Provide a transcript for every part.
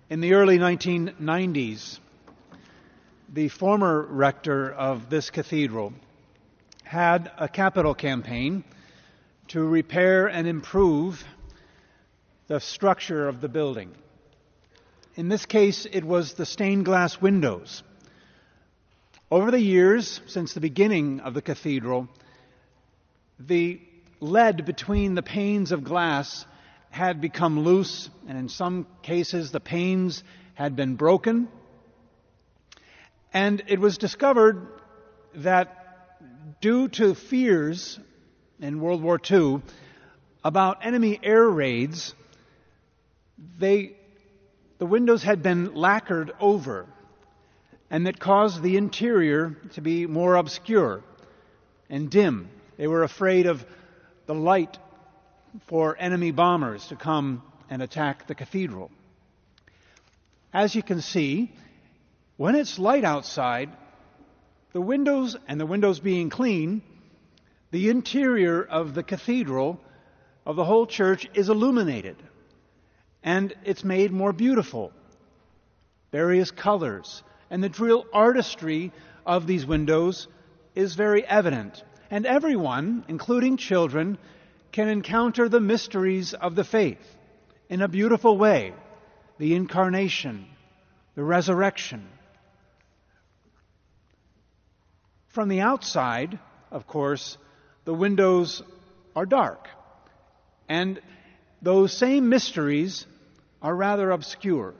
In the early 1990s, the former rector of this cathedral had a capital campaign to repair and improve the structure of the building. In this case, it was the stained glass windows. Over the years, since the beginning of the cathedral, the lead between the panes of glass had become loose, and in some cases the panes had been broken. And it was discovered that due to fears in World War II about enemy air raids, the windows had been lacquered over, and that caused the interior to be more obscure and dim. They were afraid of the light for enemy bombers to come and attack the cathedral. As you can see, when it's light outside, the windows being clean, the interior of the cathedral, of the whole church, is illuminated. And it's made more beautiful. Various colors. And the real artistry of these windows is very evident. And everyone, including children, can encounter the mysteries of the faith in a beautiful way. The incarnation, the resurrection. From the outside, of course, the windows are dark. And those same mysteries are rather obscure.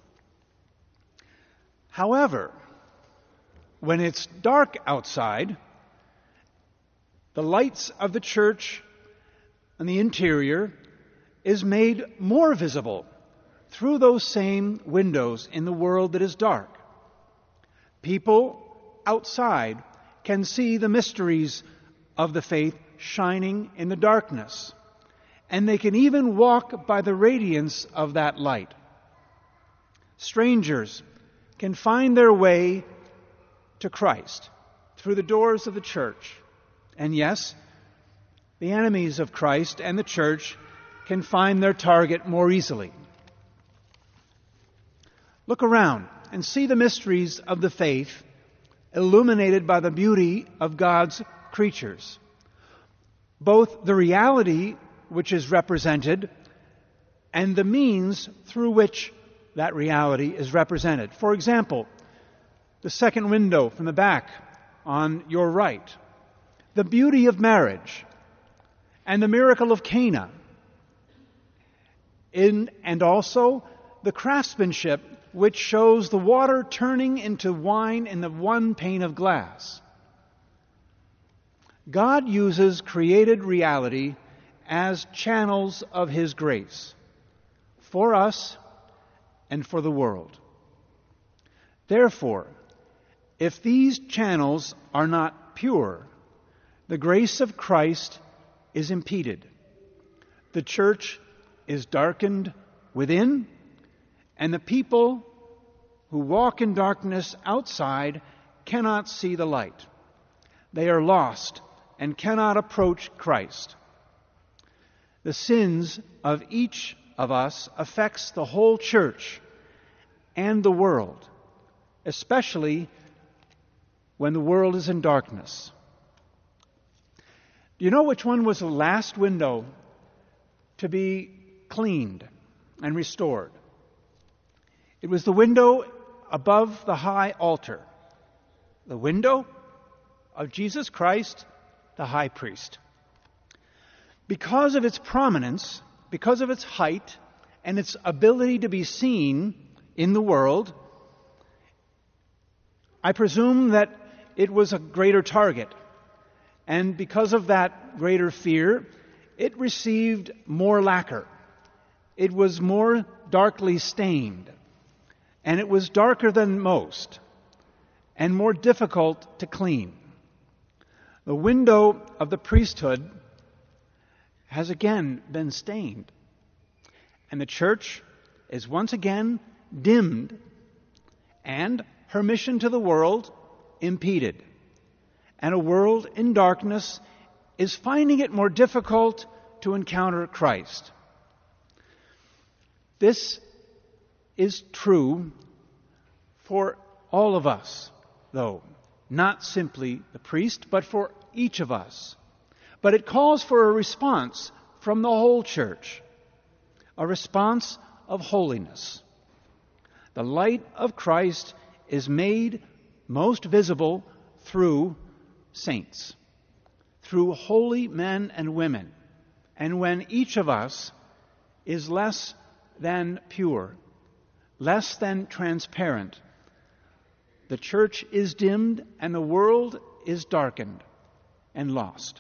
However, when it's dark outside, the lights of the church and the interior is made more visible through those same windows in the world that is dark. People outside can see the mysteries of the faith shining in the darkness, and they can even walk by the radiance of that light. Strangers can find their way to Christ through the doors of the church. And yes, the enemies of Christ and the church can find their target more easily. Look around and see the mysteries of the faith illuminated by the beauty of God's creatures. Both the reality which is represented and the means through which that reality is represented. For example, the second window from the back on your right. The beauty of marriage and the miracle of Cana. And also the craftsmanship which shows the water turning into wine in the one pane of glass. God uses created reality as channels of His grace for us and for the world. Therefore, if these channels are not pure, the grace of Christ is impeded. The church is darkened within, and the people who walk in darkness outside cannot see the light. They are lost and cannot approach Christ. The sins of each of us affects the whole church and the world, especially when the world is in darkness. Do you know which one was the last window to be cleaned and restored? It was the window above the high altar. The window of Jesus Christ, the high priest. Because of its prominence, because of its height, and its ability to be seen in the world, I presume that it was a greater target. And because of that greater fear, it received more lacquer. It was more darkly stained. And it was darker than most, and more difficult to clean. The window of the priesthood has again been stained. And the church is once again dimmed, and her mission to the world impeded. And a world in darkness is finding it more difficult to encounter Christ. This is true for all of us, though, not simply the priest, but for each of us. But it calls for a response from the whole church, a response of holiness. The light of Christ is made most visible through saints, through holy men and women. And when each of us is less than pure, less than transparent, the church is dimmed and the world is darkened and lost.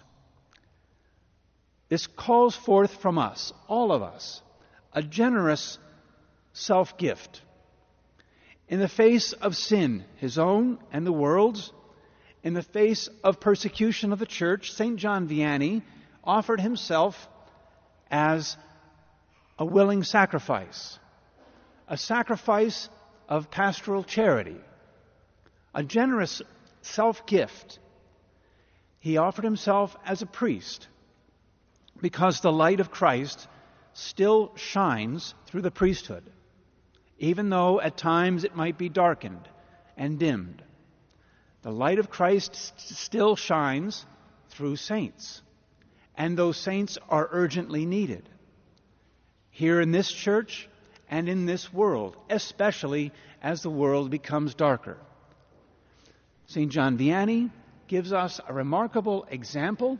This calls forth from us, all of us, a generous self-gift. In the face of sin, his own and the world's, in the face of persecution of the church, St. John Vianney offered himself as a willing sacrifice, a sacrifice of pastoral charity, a generous self-gift. He offered himself as a priest because the light of Christ still shines through the priesthood, even though at times it might be darkened and dimmed. The light of Christ still shines through saints, and those saints are urgently needed here in this church and in this world, especially as the world becomes darker. St. John Vianney gives us a remarkable example.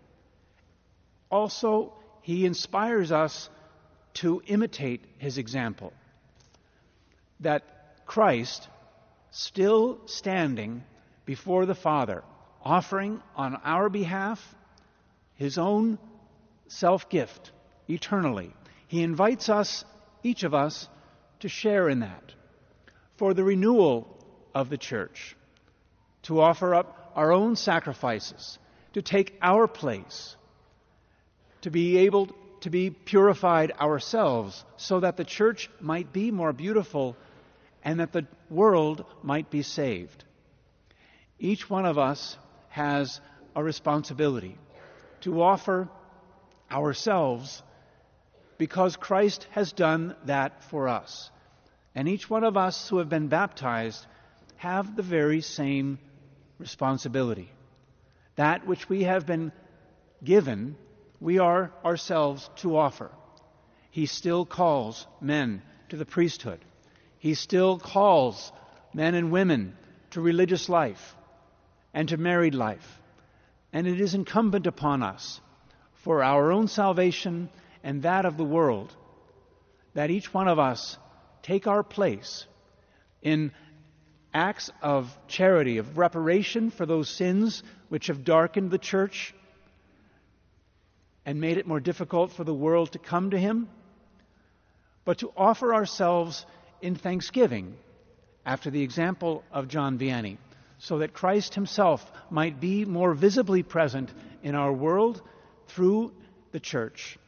Also, he inspires us to imitate his example, that Christ, still standing before the Father, offering on our behalf his own self-gift eternally. He invites us, each of us, to share in that for the renewal of the church, to offer up our own sacrifices, to take our place, to be able to be purified ourselves so that the church might be more beautiful and that the world might be saved. Each one of us has a responsibility to offer ourselves because Christ has done that for us. And each one of us who have been baptized have the very same responsibility. That which we have been given, we are ourselves to offer. He still calls men to the priesthood. He still calls men and women to religious life and to married life. And it is incumbent upon us, for our own salvation and that of the world, that each one of us take our place in acts of charity, of reparation for those sins which have darkened the church and made it more difficult for the world to come to him, but to offer ourselves in thanksgiving after the example of John Vianney, so that Christ himself might be more visibly present in our world through the church.